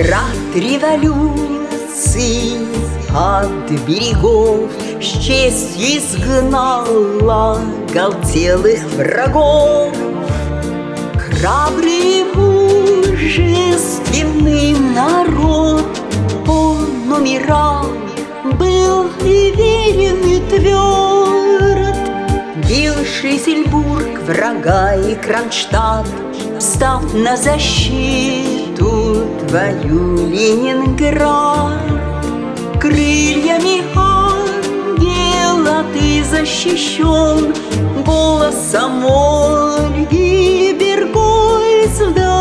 Град революции от берегов с честью изгнала оголтелых врагов. Храбрый, мужественный народ, он умирал, был и верен, и тверд. Бил Шлиссельбург врага и Кронштадт, встав на защиту твою, Ленинград. Крыльями ангела ты защищен, голосом Ольги Бергольц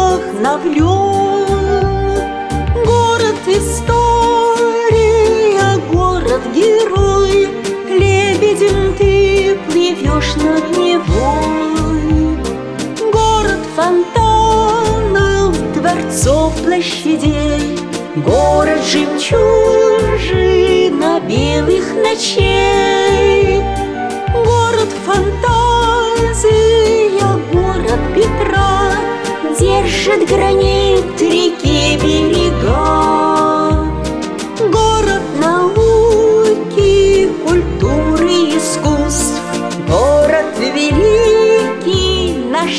вдохновлен. Город история, город-герой, лебедем ты плывешь над Невой. Город фонтанов, дворцов, площадей, город жемчужина белых ночей. Город фантазия, город Петра, держит гранит реки берега. Город науки, культуры, искусств, город великий, наш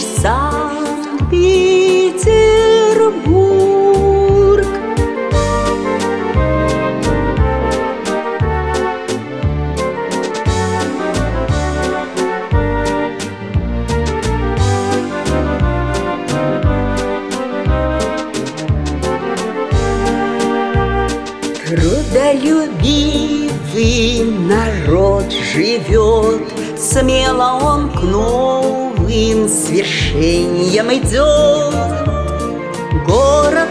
Санкт-Петербург. Трудолюбивый народ живет, смело он к новым свершениям идет. Город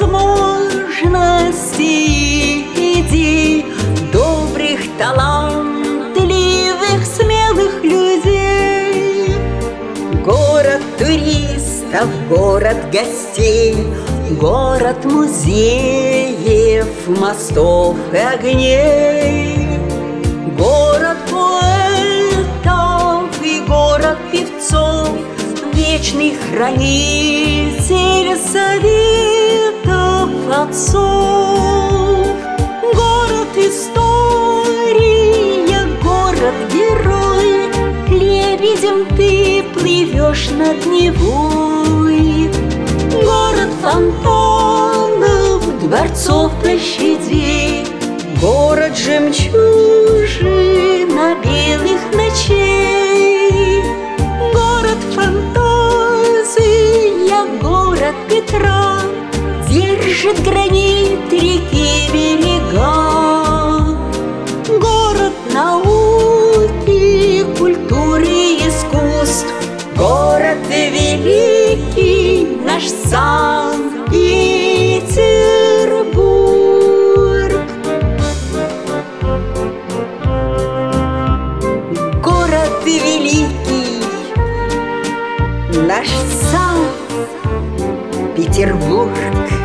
возможностей, идей, добрых, талантливых, смелых людей. Город туристов, город гостей, город музеев, мостов и огней. Город поэтов и город певцов, вечный хранитель советов отцов. Город история, город-герой, лебедем ты плывешь над Невой. Город фонтанов, дворцов, площадей, город жемчужина белых ночей. Город фантазия, город Петра, держит гранит реки берега. Город науки, культуры, искусств, город великий, наш Санкт-Петербург. Город великий, наш Санкт-Петербург.